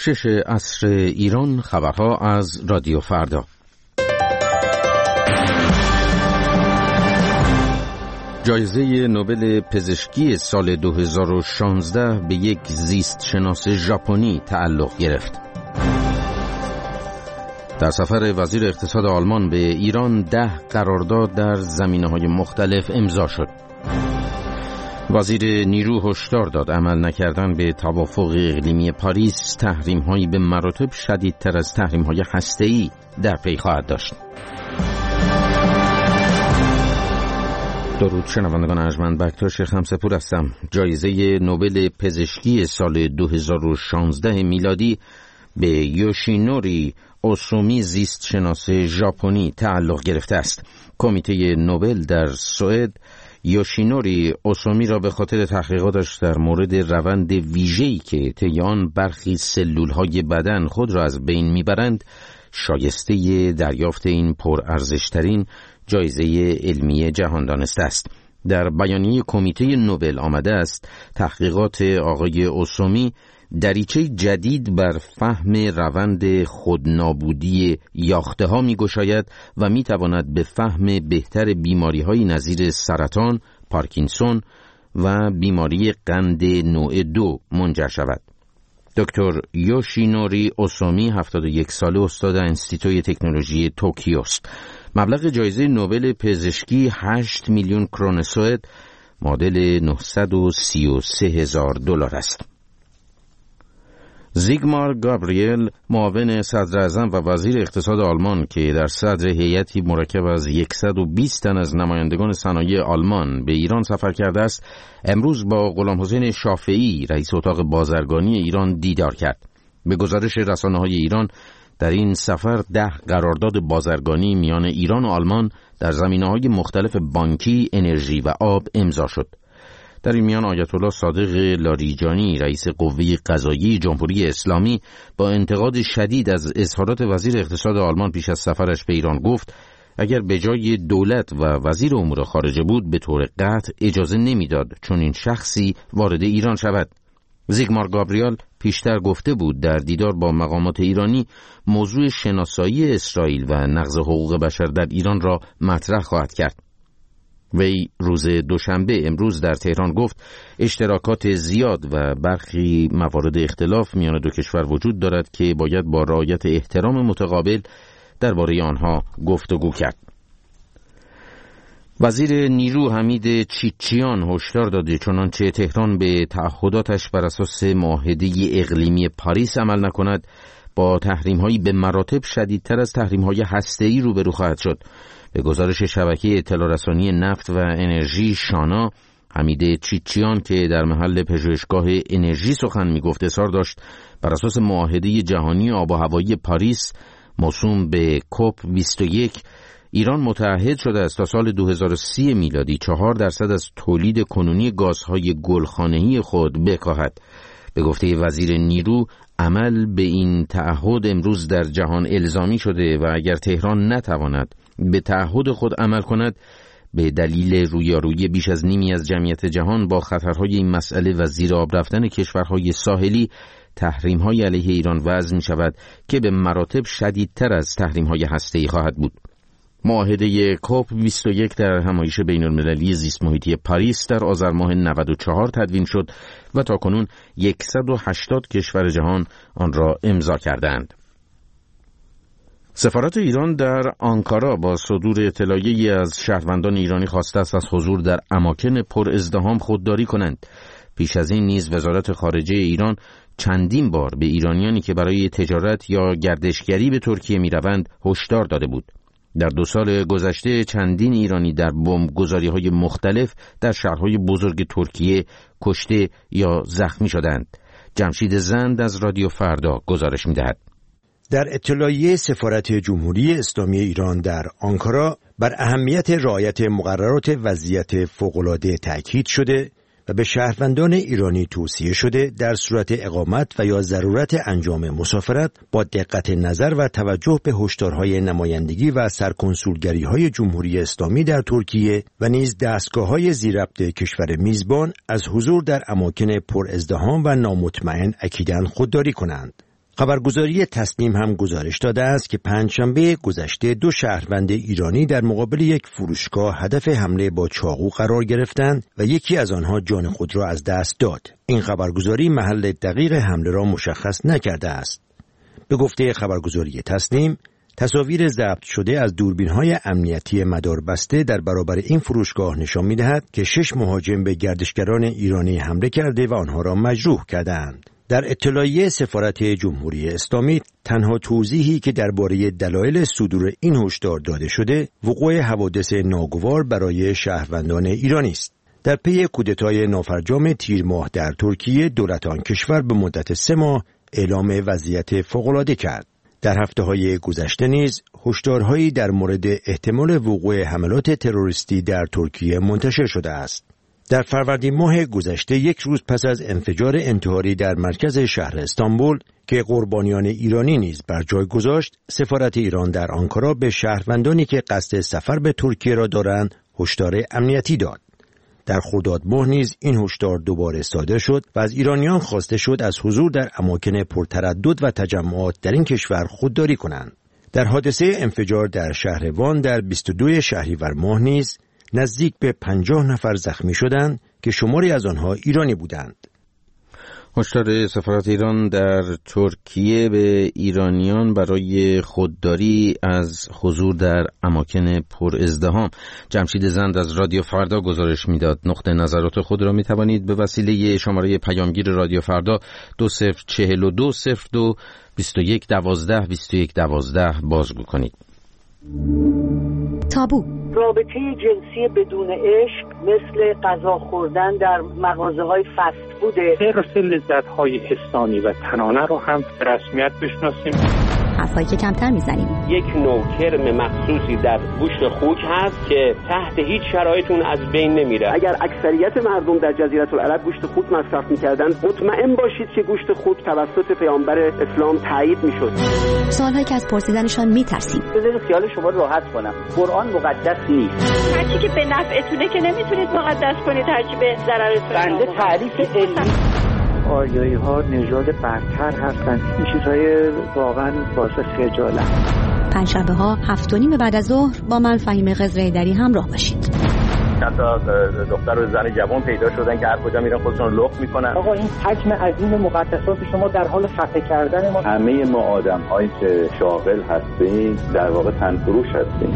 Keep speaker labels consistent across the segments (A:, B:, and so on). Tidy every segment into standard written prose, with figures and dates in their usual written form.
A: 6 عصر ایران. خبرها از رادیو فردا. جایزه نوبل پزشکی سال 2016 به یک زیست شناس ژاپنی تعلق گرفت. در سفر وزیر اقتصاد آلمان به ایران 10 قرارداد در زمینه‌های مختلف امضا شد. وزیر نیرو هشدار داد عمل نکردن به توافق اقلیمی پاریس تحریم‌هایی به مراتب شدیدتر از تحریم‌های هسته‌ای در پی خواهد داشت. درود شنوندگان ارجمند، بکتاش خمسه‌پور هستم. جایزه نوبل پزشکی سال 2016 میلادی به یوشینوری اوسومی زیست شناس ژاپنی تعلق گرفته است. کمیته نوبل در سوئد یوشینوری اوسومی را به خاطر تحقیقاتش در مورد روند ویژه‌ای که طی آن برخی سلول‌های بدن خود را از بین میبرند شایسته دریافت این پرارزش‌ترین جایزه علمی جهان دانسته است. در بیانیه کمیته نوبل آمده است تحقیقات آقای اوسومی دریچه جدید بر فهم روند خودنابودی یاخته‌ها می‌گشاید و می‌تواند به فهم بهتر بیماری‌های نظیر سرطان، پارکینسون و بیماری قند نوع 2 منجر شود. دکتر یوشینوری اوسومی 71 ساله استاد انستیتوی تکنولوژی توکیو است. مبلغ جایزه نوبل پزشکی 8 میلیون کرون سوئد معادل $933,000 است. زیگمار گابریل معاون صدر اعظم و وزیر اقتصاد آلمان که در صدر هیئتی مرکب از 120 تن از نمایندگان صنایع آلمان به ایران سفر کرده است، امروز با غلامحسین شافعی رئیس اتاق بازرگانی ایران دیدار کرد. به گزارش رسانه‌های ایران در این سفر 10 قرارداد بازرگانی میان ایران و آلمان در زمینه‌های مختلف بانکی، انرژی و آب امضا شد. در این میان آیت الله صادق لاریجانی رئیس قوه قضاییه جمهوری اسلامی با انتقاد شدید از اظهارات وزیر اقتصاد آلمان پیش از سفرش به ایران گفت اگر به جای دولت و وزیر امور خارجه بود به طور قطع اجازه نمیداد چون این شخصی وارد ایران شود. زیگمار گابریل پیشتر گفته بود در دیدار با مقامات ایرانی موضوع شناسایی اسرائیل و نقض حقوق بشر در ایران را مطرح خواهد کرد. وی روز دوشنبه امروز در تهران گفت اشتراکات زیاد و برخی موارد اختلاف میان دو کشور وجود دارد که باید با رعایت احترام متقابل درباره آنها گفتگو کرد. وزیر نیرو حمید چیچیان هشدار داده چنانچه تهران به تعهداتش بر اساس معاهده اقلیمی پاریس عمل نکند با تحریم‌هایی به مراتب شدیدتر از تحریم‌های هسته‌ای روبرو خواهد شد. به گزارش شبکه اطلاع رسانی نفت و انرژی شانا، حمید چیچیان که در محل پژوهشگاه انرژی سخن می‌گفت اصرار داشت بر اساس معاهده جهانی آب و هوایی پاریس موسوم به کوپ 21 ایران متعهد شده است تا سال 2030 میلادی 4% از تولید کنونی گازهای گلخانه‌ای خود بکاهد. به گفته وزیر نیرو عمل به این تعهد امروز در جهان الزامی شده و اگر تهران نتواند به تعهد خود عمل کند به دلیل رویارویی بیش از نیمی از جمعیت جهان با خطرهای این مسئله و زیر آب رفتن کشورهای ساحلی تحریم‌های علیه ایران وضع می‌شود که به مراتب شدیدتر از تحریم‌های هسته‌ای خواهد بود. معاهده کوپ 21 در همایش بین‌المللی زیست محیطی پاریس در آذر ماه 94 تدوین شد و تاکنون 180 کشور جهان آن را امضا کردند. سفارت ایران در آنکارا با صدور اطلاعیه‌ای از شهروندان ایرانی خواسته است از حضور در اماکن پر ازدحام خودداری کنند. پیش از این نیز وزارت خارجه ایران چندین بار به ایرانیانی که برای تجارت یا گردشگری به ترکیه می‌روند هشدار داده بود. در 2 سال گذشته چندین ایرانی در بمبگذاری‌های مختلف در شهرهای بزرگ ترکیه کشته یا زخمی شدند. جمشید زند از رادیو فردا گزارش می‌دهد.
B: در اطلاعیه سفارت جمهوری اسلامی ایران در آنکارا بر اهمیت رعایت مقررات وضعیت فوق‌العاده تأکید شده و به شهروندان ایرانی توصیه شده در صورت اقامت و یا ضرورت انجام مسافرت با دقت نظر و توجه به هشدارهای نمایندگی و سرکنسولگری‌های جمهوری اسلامی در ترکیه و نیز دستگاه‌های زیرربط کشور میزبان از حضور در اماکن پر ازدحام و نامطمئن اکیداً خودداری کنند. خبرگزاری تصنیم هم گزارش داده است که پنجشنبه گذشته 2 شهروند ایرانی در مقابل یک فروشگاه هدف حمله با چاقو قرار گرفتند و یکی از آنها جان خود را از دست داد. این خبرگزاری محل دقیق حمله را مشخص نکرده است. به گفته خبرگزاری تصنیم، تصاویر ضبط شده از دوربین‌های امنیتی مداربسته در برابر این فروشگاه نشان می‌دهد که 6 مهاجم به گردشگران ایرانی حمله کرده و آنها را مجروح کردند. در اطلاعیه سفارت جمهوری اسلامی تنها توضیحی که درباره دلایل صدور این هشدار داده شده، وقوع حوادث ناگوار برای شهروندان ایرانی است. در پی کودتای نافرجام تیر ماه در ترکیه، دولت آن کشور به مدت 3 ماه اعلام وضعیت فوق‌العاده کرد. در هفته‌های گذشته نیز هشدارهایی در مورد احتمال وقوع حملات تروریستی در ترکیه منتشر شده است. در فروردین ماه گذشته، 1 روز پس از انفجار انتحاری در مرکز شهر استانبول که قربانیان ایرانی نیز بر جای گذاشت، سفارت ایران در آنکارا به شهروندانی که قصد سفر به ترکیه را دارند هشدار امنیتی داد. در خرداد ماه نیز این هشدار دوباره صادر شد و از ایرانیان خواسته شد از حضور در اماکن پرتردد و تجمعات در این کشور خودداری کنند. در حادثه انفجار در شهر وان در 22 شهریور ماه نیز نزدیک به 50 نفر زخمی شدند که شماری از آنها ایرانی بودند.
A: هشدار سفارت ایران در ترکیه به ایرانیان برای خودداری از حضور در اماکن پر ازدحام. جمشید زند از رادیو فردا گزارش میداد. نقطه نظرات خود را می توانید به وسیله شماره پیامگیر رادیو فردا 204202 2112 2112 بازگو کنید.
C: تابو
D: رابطه جنسی بدون عشق مثل غذا خوردن در مغازه‌های فست فود،
E: حرص لذت‌های حسانی و تنانه رو هم به رسمیت بشناسیم.
C: حرفایی که کمتر میزنیم.
F: یک نوع کرم مخصوصی در گوشت خوک هست که تحت هیچ شرایطی از بین نمیره.
G: اگر اکثریت مردم در جزیره العرب گوشت خوک مصرف می‌کردند، مطمئن باشید که گوشت خوک توسط پیامبر اسلام تایید می‌شد.
C: سوالهایی که از پرسیدنشان می‌ترسیم.
D: بذارید خیال شما راحت کنم. قرآن مقدس نیست.
H: هرچی که به نفعتونه که نمیتونید مقدس کنید، هرچی به ضررتونه.
D: بنده تعریف علمی
I: آریایی ها نژاد برتر هستند. این چیزهای واقعا باعث خجالت.
C: پنجشنبه ها 7:30 بعد از ظهر با من فهیم قزره‌ایدری همراه باشید.
F: چند تا دختر و زن جوان پیدا شدن که هر کجا میرن خودشون لخت میکنن.
D: آقا این حجم عظیم مقدسات شما در حال خفه کردن ما.
J: همه ما آدم‌هایی که شاغل هستیم در واقع تنفروش هستیم.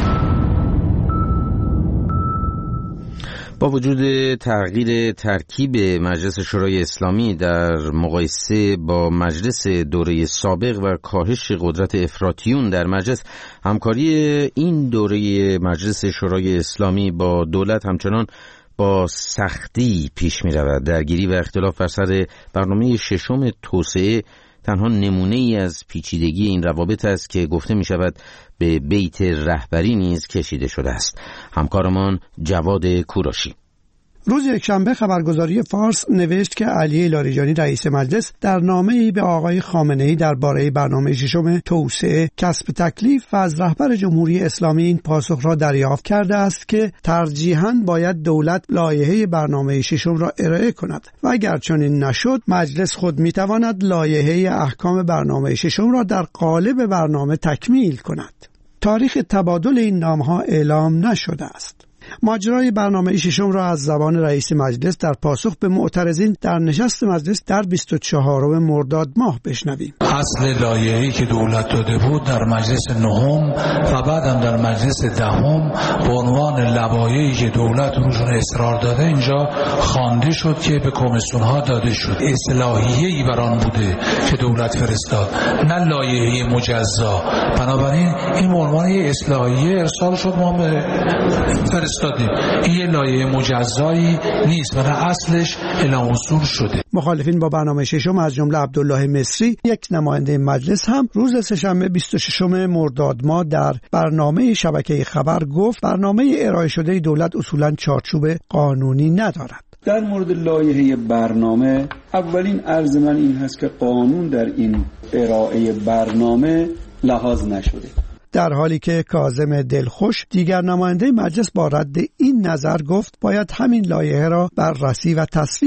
A: با وجود تغییر ترکیب مجلس شورای اسلامی در مقایسه با مجلس دوره سابق و کاهش قدرت افراطیون در مجلس، همکاری این دوره مجلس شورای اسلامی با دولت همچنان با سختی پیش می رود. درگیری و اختلاف بر سر برنامه 6 توسعه تنها نمونه ای از پیچیدگی این روابط است که گفته می شود به بیت رهبری نیز کشیده شده است. همکارمان جواد کوروشی.
K: روز یکشنبه خبرگزاری فارس نوشت که علی لاریجانی رئیس مجلس در نامه‌ای به آقای خامنه‌ای درباره برنامه 6 توسعه کسب تکلیف و از رهبر جمهوری اسلامی این پاسخ را دریافت کرده است که ترجیحاً باید دولت لایحه برنامه 6 را ارائه کند و اگر چنین نشد مجلس خود می‌تواند لایحه احکام برنامه 6 را در قالب برنامه تکمیل کند. تاریخ تبادل این نام‌ها اعلام نشده است. ماجرای برنامه 6 را از زبان رئیس مجلس در پاسخ به معترضین در نشست مجلس در 24 مرداد ماه بشنویم.
L: اصل لایحه‌ای که دولت داده بود در مجلس 9 و بعدم در مجلس 10 به عنوان لوایحی که دولت روشون اصرار داده اینجا خوانده شد که به کمیسیون‌ها داده شد. اصلاحیه‌ای بر آن بوده که دولت فرستاد، نه لایحه مجزا. بنابراین این به عنوان اصلاحیه ارسال شد، ما به فرستادیم. این یه لایحه مجزایی نیست و نه اصلش اعلام اصول شده.
K: مخالفین با برنامه 6 از جمله عبدالله مصری، یک نماینده مجلس، هم روز سه‌شنبه 26 مرداد ماه در برنامه شبکه خبر گفت برنامه ارائه شده دولت اصولاً چارچوب قانونی ندارد.
M: در مورد لایحه برنامه اولین عرض من این هست که قانون در این ارائه برنامه لحاظ نشده.
K: در حالی که کاظم دلخوش، دیگر نماینده مجلس، با رد این نظر گفت باید همین لایحه را بررسی و تصویب کرد.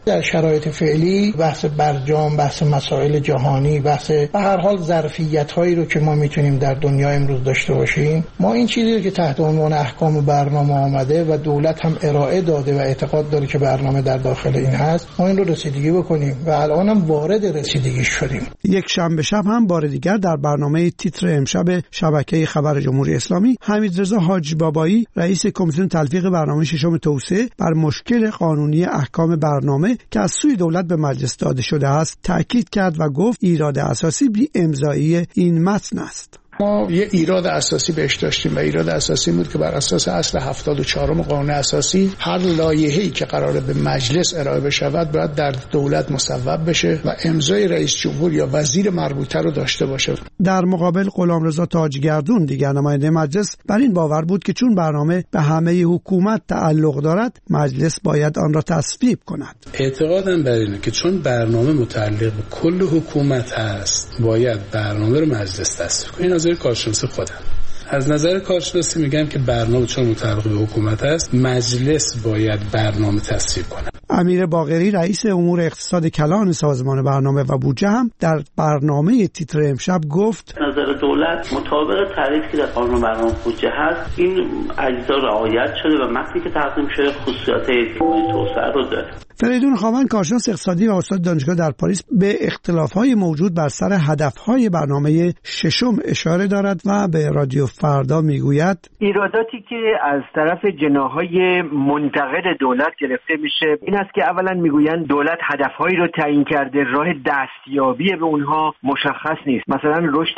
N: در شرایط فعلی بحث برجام، بحث مسائل جهانی، بحث به هر حال ظرفیت‌هایی رو که ما میتونیم در دنیا امروز داشته باشیم، ما این چیزی رو که تحت عنوان احکام برنامه آمده و دولت هم ارائه داده و اعتقاد داره که برنامه در داخل این هست، ما این رو رسیدگی بکنیم و الان هم وارد رسیدگی شدیم.
K: یک شنبه شب هم بار دیگر در برنامه تیتر امشب شبکه خبر جمهوری اسلامی، حمیدرضا حاجی بابایی رئیس کمیسیون تلفیق برنامه ششم توسعه بر مشکل قانونی احکام برنامه که از سوی دولت به مجلس داده شده است تاکید کرد و گفت ایراد اساسی بی امضایی این متن است.
O: ما یه ایراد اساسی بهش داشتیم و ایراد اساسی بود که بر اساس اصل 74 قانون اساسی هر لایحه‌ای که قراره به مجلس ارائه بشود باید در دولت مصوب بشه و امضای رئیس جمهور یا وزیر مربوطه رو داشته باشه.
K: در مقابل غلامرضا تاجگردون دیگر نماینده مجلس بر این باور بود که چون برنامه به همه حکومت تعلق دارد مجلس باید آن را تصویب کند.
P: اعتقادم بر اینه که چون برنامه متعلق به کل حکومت هست باید برنامه رو مجلس تصویب کنه. از نظر کارشناسی خودم، از نظر کارشناسی میگم که برنامه چون متعلق به حکومت است مجلس باید برنامه تصویب کنه.
K: امیر باقری رئیس امور اقتصاد کلان سازمان برنامه و بودجه هم در برنامه تیتر امشب گفت
Q: نظر دولت مطابق تعریفی که در قانون برنامه بودجه هست این اجزا رعایت شده و متنی که تقدیم شده خصوصیات توسعه رو داره.
K: فریدون خاوند کارشناس اقتصادی و استاد دانشگاه در پاریس به اختلاف‌های موجود بر سر هدف‌های برنامه ششم اشاره دارد و به رادیو فردا میگوید
R: ایراداتی که از طرف جناح‌های منتقد دولت گرفته میشه این است که اولا میگویند دولت هدف‌هایی رو تعیین کرده، راه دستیابی به اونها مشخص نیست. مثلا رشد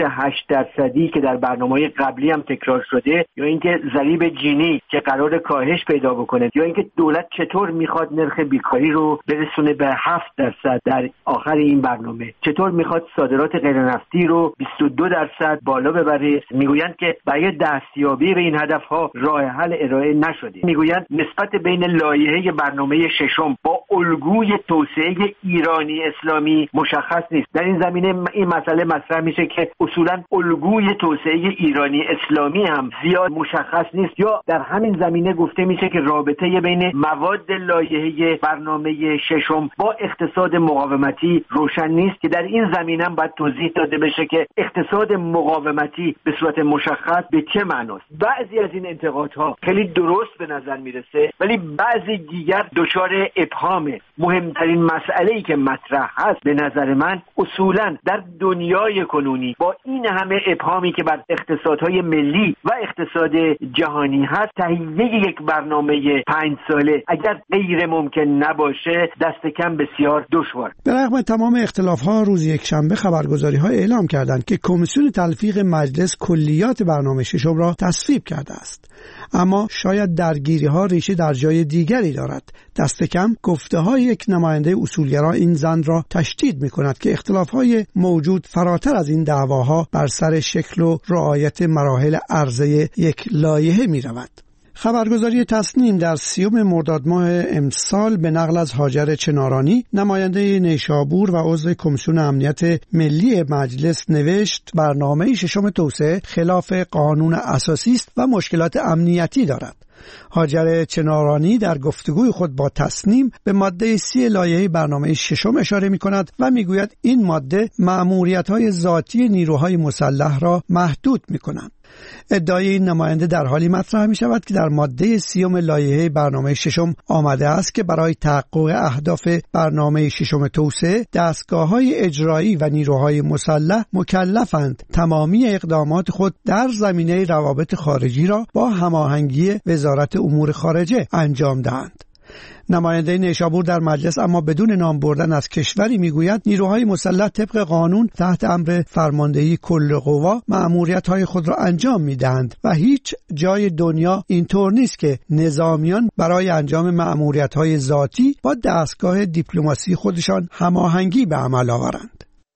R: 8% که در برنامه‌های قبلی هم تکرار شده، یا اینکه ضریب جینی که قرار کاهش پیدا بکنه، یا اینکه دولت چطور میخواد نرخ بیکاری رو برسونه به 7% در آخر این برنامه، چطور میخواد صادرات غیر نفتی رو 22% بالا ببره. میگویند که برای دستیابی به این هدفها راه حل ارائه نشده. میگویند نسبت بین لایحه برنامه ششم با الگوی توسعه ایرانی اسلامی مشخص نیست. در این زمینه این مسئله مطرح میشه که اصولا الگوی توسعه ایرانی اسلامی هم زیاد مشخص نیست، یا در همین زمینه گفته میشه که رابطه بین مواد لایحه برنامه ششم با اقتصاد مقاومتی روشن نیست، که در این زمینه هم باید توضیح داده بشه که اقتصاد مقاومتی به صورت مشخص به چه معناست. بعضی از این انتقادها خیلی درست به نظر میرسه ولی بعضی دیگر دچار ابهامه. مهمترین مسئله‌ای که مطرح هست به نظر من اصولا در دنیای کنونی با این همه ابهامی که بر اقتصادهای ملی و اقتصاد جهانی هست، تهیه یک برنامه 5 ساله اگر غیر ممکن نباشه دست کم بسیار دشوار.
K: به رغم تمام اختلاف‌ها روز یکشنبه خبرگزاری‌ها اعلام کردند که کمیسیون تلفیق مجلس کلیات برنامه ششم را تصویب کرده است. اما شاید درگیری‌ها ریشه در جای دیگری دارد. دست کم گفته‌های یک نماینده اصولگرا این ظن را تشدید می‌کند که اختلاف‌های موجود فراتر از این دعواها بر سر شکل و رعایت مراحل عرضه یک لایحه می‌رود. خبرگزاری تصنیم در 30 مرداد ماه امسال به نقل از هاجر چنارانی نماینده نیشابور و عضو کمیسیون امنیت ملی مجلس نوشت برنامه ششم توسعه خلاف قانون اساسی است و مشکلات امنیتی دارد. هاجر چنارانی در گفتگوی خود با تصنیم به ماده 30 لایحه برنامه ششم اشاره می کند و می گوید این ماده مأموریت‌های ذاتی نیروهای مسلح را محدود می کند. ادعای این نماینده در حالی مطرح می شود که در ماده 30 لایحه برنامه ششم آمده است که برای تحقق اهداف برنامه ششم توسعه دستگاه‌های اجرایی و نیروهای مسلح مکلفند تمامی اقدامات خود در زمینه روابط خارجی را با هماهنگی وزارت امور خارجه انجام دهند. نماینده نیشابور در مجلس اما بدون نام بردن از کشوری میگوید نیروهای مسلح طبق قانون تحت امر فرماندهی کل قوا مأموریت‌های خود را انجام میدهند و هیچ جای دنیا اینطور نیست که نظامیان برای انجام مأموریت‌های ذاتی با دستگاه دیپلماسی خودشان هماهنگی به عمل آورند.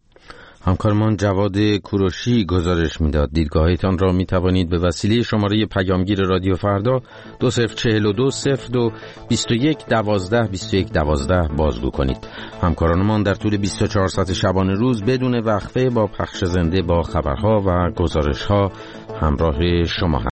A: همکارمان جواد کوروشی گزارش میداد. دیدگاهتان را می توانید به وسیله شماره پیامگیر رادیو فردا 2042 02 21 12 21 12 بازگو کنید. همکارانمان در طول 24 ساعت شبانه روز بدون وقفه با پخش زنده با خبرها و گزارشها همراه شما هستند.